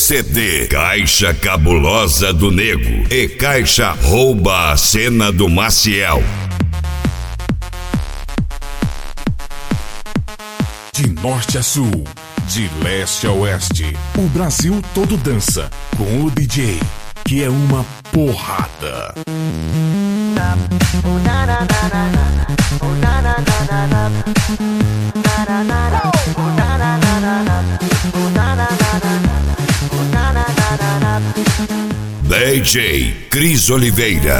CD Caixa Cabulosa do Nego e Caixa Rouba a Cena do Maciel. De norte a sul, de leste a oeste, o Brasil todo dança com o DJ, que é uma porrada. DJ Cris Oliveira.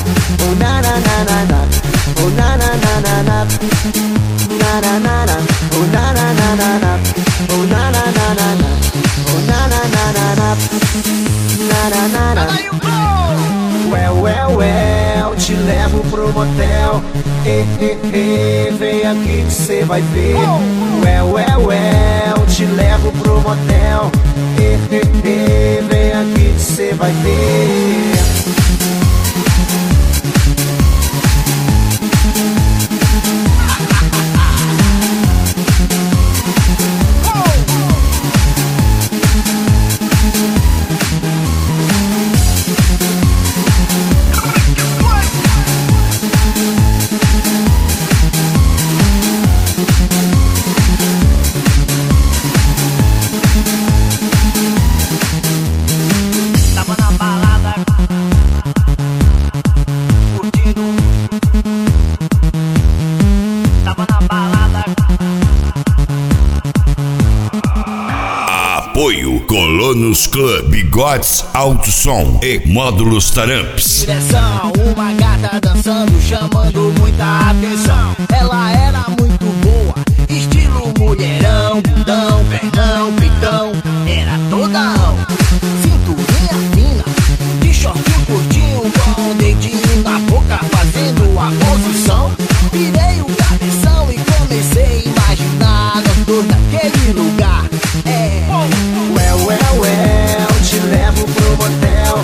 Well, te levo pro motel. Vem aqui que cê vai ver. Well, te levo pro motel. Vem aqui que cê vai ver. Apoio Colonos Club, Bigodes Alto Som e Módulos Taramps. Direção, uma gata dançando, chamando muita atenção. Ela era muito boa, estilo mulherão, bundão, pernão, peitão, era todão. Cinturinha fina, de shortinho curtinho, com um dedinho na boca, fazendo a posição. Virei o cabeção e comecei a imaginar nós dois naquele lugar. Well, te levo pro motel.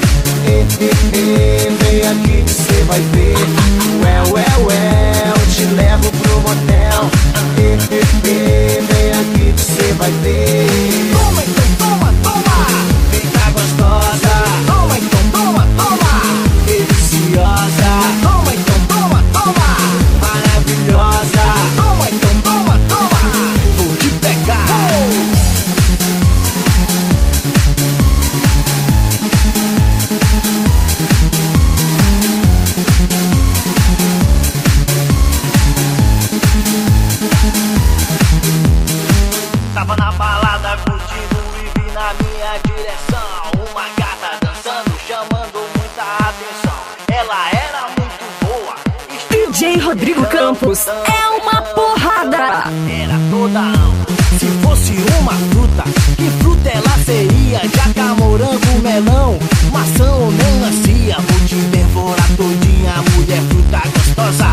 Vem aqui que cê vai ver. Well, te levo pro motel. Vem aqui que cê vai ver. Toma, então, toma. Vem cá gostosa. Toma, então, toma. Deliciosa. Toma, então, toma. Maravilhosa. Toma, então, toma. Vou te pegar. Tava na balada curtindo e vi na minha direção uma gata dançando, chamando muita atenção. Ela era muito boa. DJ Rodrigo Campos é uma porrada. Era todão. Se fosse uma fruta, que fruta ela seria? Jaca, morango, melão, maçã ou melancia. Vou te devorar todinha, mulher fruta gostosa.